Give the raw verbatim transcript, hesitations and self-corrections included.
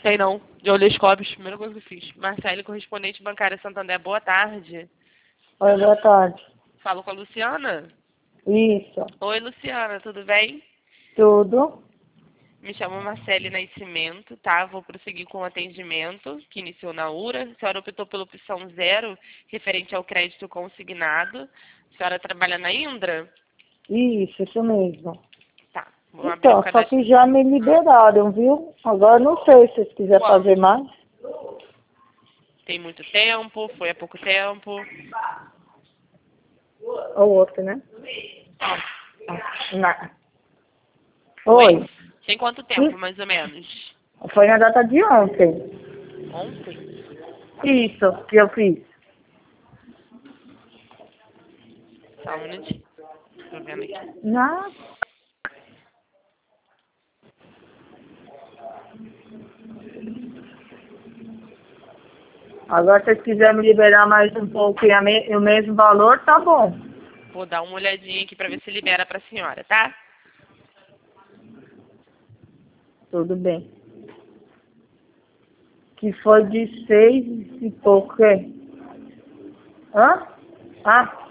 Tem não. De olhei os cobres, primeira coisa que eu fiz. Marcele, correspondente bancária Santander, boa tarde. Oi, boa tarde. Falo com a Luciana? Isso. Oi, Luciana, tudo bem? Tudo? Me chamo Marcele Nascimento, tá? Vou prosseguir com o atendimento que iniciou na U R A. A senhora optou pela opção zero, referente ao crédito consignado. A senhora trabalha na Indra? Isso, isso mesmo. Tá. Vamos abrir Então, o só cadastro. que já me liberaram, viu? Agora não sei se vocês quiserem Qual? fazer mais. Tem muito tempo? Foi há pouco tempo? Ou outro, né? Na... Oi. Tem quanto tempo, mais ou menos? Foi na data de ontem. Ontem? Isso, que eu fiz. Só um minutinho. Tô vendo aqui. Na... Agora, se vocês quiserem me liberar mais um pouco e a me... o mesmo valor, tá bom. Vou dar uma olhadinha aqui pra ver se libera pra senhora, tá? Tudo bem. Que foi de seis e pouco, é? Hã? Ah,